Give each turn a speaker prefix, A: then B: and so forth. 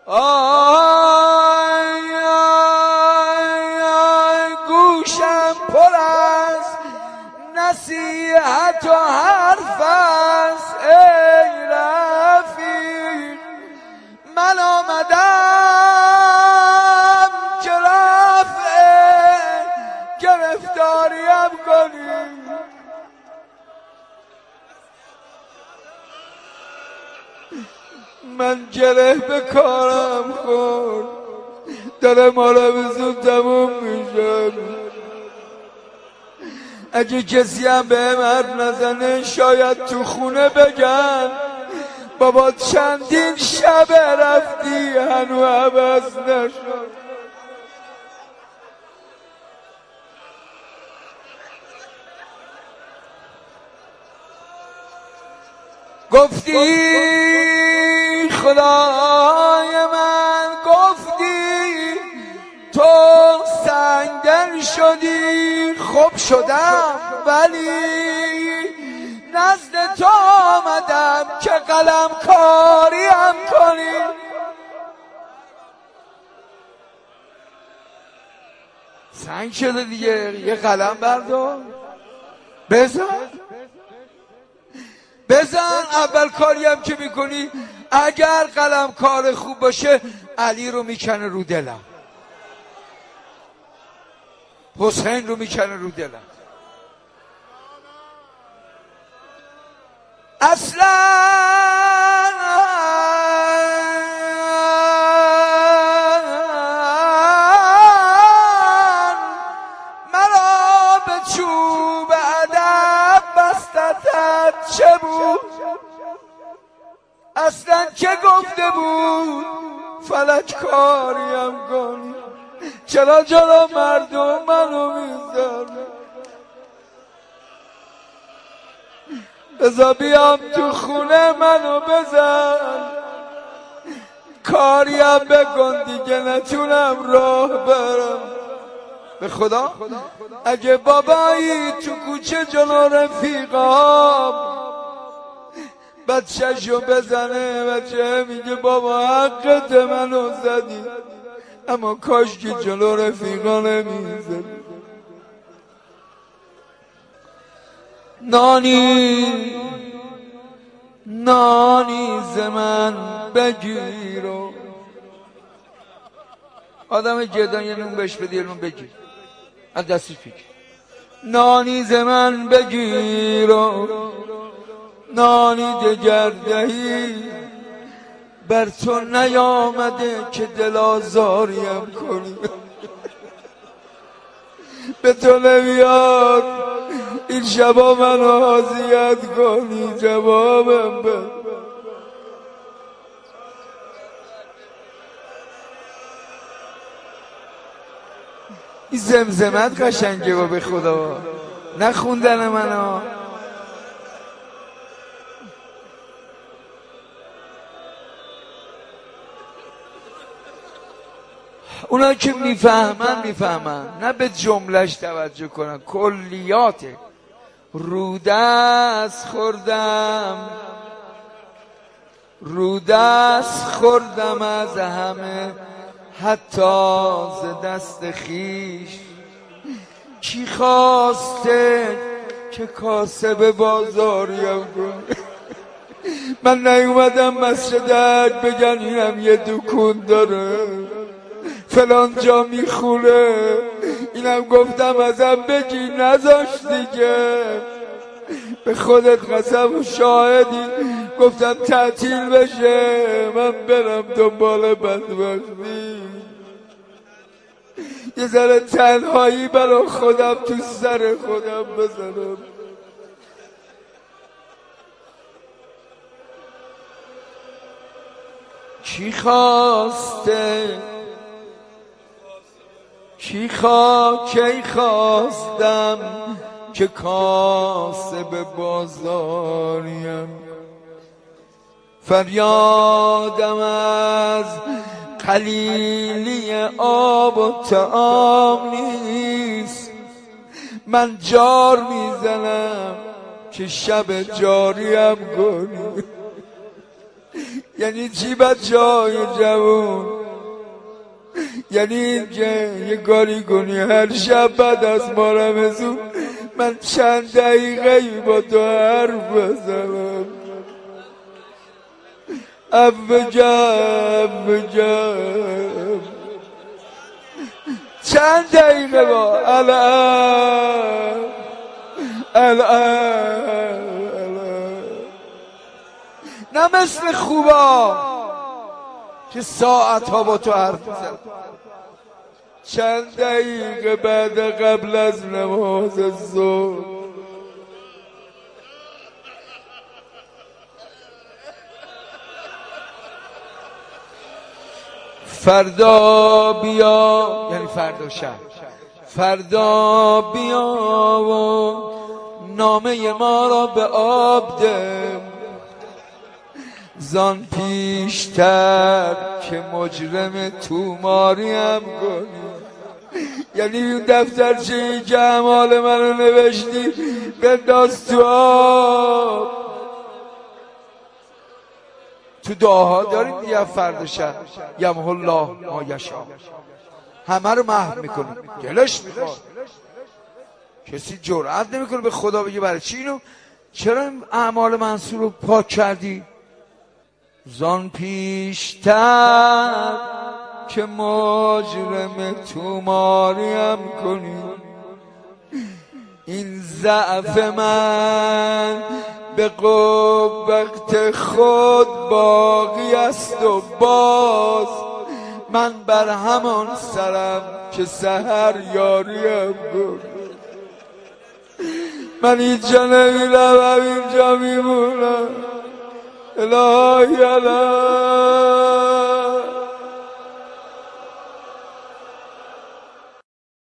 A: آی آی آی گوشم پر از نصیحت و حرف است ای رفیق من آمدم که رفع گرفتاریم کنی. من گره به کارم خورد داره مالم زود تموم میشه. اگه کسی هم به حرف نزنه شاید تو خونه بگن بابا چندین شب رفتی هنو عوض نشد. گفتی خدای من گفتی تو سنگدل شدی خب شدم ولی نزد تو آمدم که قلم کاریم کنی. سنگ شده دیگه یه قلم بردار بزن اول کاریم که میکنی اگر قلم کار خوب باشه علی رو میکنه رو دلم حسین رو میکنه رو دلم. اصلا مرا به چوب ادب بستت چه بود اصلا که گفته بود فلک کاریم کنی چرا جلو مردم منو میذاره. بذار بیام تو خونه منو بزن کاریم بکن دیگه نتونم راه برم. به خدا اگه بابایی تو کوچه جلو رفیقام بچه‌شو بزنه بچه میگه بابا حقت منو زدی اما کاش که جلو رفیقا نمیزدی. نانی ز من بگیر و آدم گردن یه نون بهش بده یه نون بگیر از دستی فکر نانی ز من بگیر و نانی دگر دهی بر تو نیامده که دل آزاریم کنی. به تو نمیاد این شبا منو اذیت کنی جوابم بده. این زمزمت قشنگه با به خدا نخوندن منو. اونا که میفهمن نه به جملهش توجه کنن کلیاته. رودست خوردم از همه حتی ز دست خیش کی خواسته که کاسب بازاریم کنه. من نیومدم مسجدک بگن اینم یه دکون داره فلان جا میخوره اینم گفتم ازم بگی نذاش دیگه. به خودت قسم و شاهدی گفتم تعطیل بشه من برم دنبال بدبختی. یه ذره تنهایی برا خودم تو سر خودم بزنم. کی خواستم که کاسب بازاریم فریادم از قلیلی آب و طعام نیست من جار میزنم که شب جاریم کنی. یعنی چی بچه های جوون؟ یعنی اینکه یه کاری کنی هر شب بعد از ما رمضون من چند دقیقه با تو حرف بزنم. افجم چند دقیقه با الان نه مثل خوبا که ساعت ها با تو حرف بزن. چند دقیقه بعد قبل از نماز ظهر فردا بیا، یعنی فردا شب، فردا بیا و نامه ما را به آب ده، زان پیشتر که مجرم توماریم کنی. یعنی اون دفترچه‌ای که اعمال منو نوشتی بنداز تو آب. تو دعاها داریم دیگه فردا شب یمحو الله ما یشاء، همه رو محو میکنه. دلش میخواد، کسی جرئت نمیکنه به خدا بگه برای چی اینو، چرا این اعمال منصور رو پاک کردی؟ زان پیشتر که مجرم توماریم کنی. این ضعف من به قوت خود باقی است و باز من بر همان سرم که سحر یاریم کن. من اینجا نمیرم، اینجا میمونم. الهی الهی